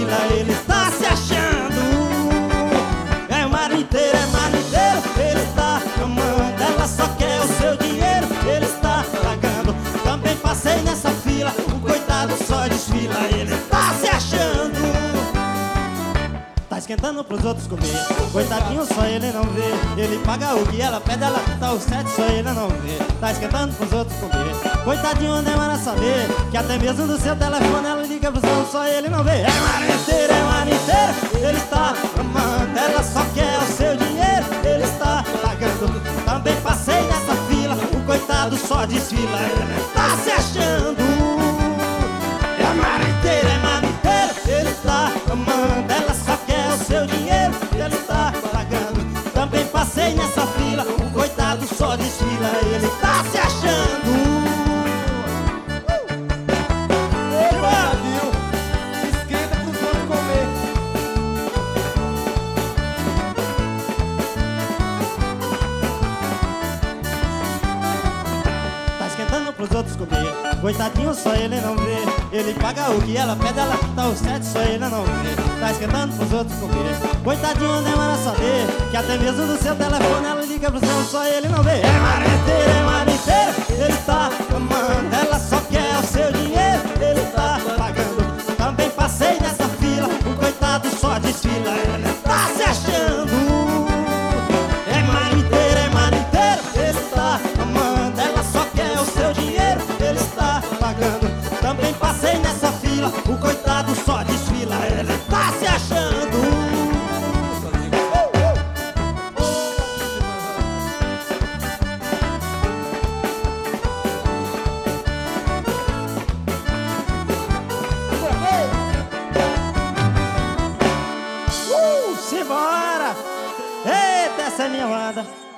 desfila, ele tá se achando. É marmiteiro, ele tá amando. Ela só quer o seu dinheiro, ele está pagando. Também passei nessa fila, o coitado só desfila, ele tá se achando. Tá esquentando pros outros comer, coitadinho só ele não vê. Ele paga o que ela pede, ela tá o sete, só ele não vê. Tá esquentando pros outros comer, coitadinho demora a saber que até mesmo do seu telefone ela liga pro som, só ele não vê. É marmiteiro, ele está amando. Ela só quer o seu dinheiro, ele está pagando. Também passei nessa fila, o coitado só desfila, ele tá se achando. É marmiteiro, ele está amando. Ela só quer o seu dinheiro, ele está pagando. Também passei nessa fila, o coitado só desfila, ele tá se achando. Viu? Esquenta pros outros comer. Tá esquentando pros outros comer, coitadinho só ele não vê. Ele paga o que ela pede, ela tá o sete, só ele não vê. Tá esquentando pros outros comer, coitadinho demora a saber que até mesmo do seu telefone ela liga pro seu, só ele não vê. É marmiteiro, ele tá amando. Ela só quer o seu dinheiro, ele tá pagando. Também passei nessa fila, o coitado só desfila, ele tá se achando. É marmiteiro, ele tá amando. Ela só quer o seu dinheiro, ele está pagando. Também passei nessa fila, o coitado só desfila, ele tá se achando. Simbora! Eita, essa é minha banda.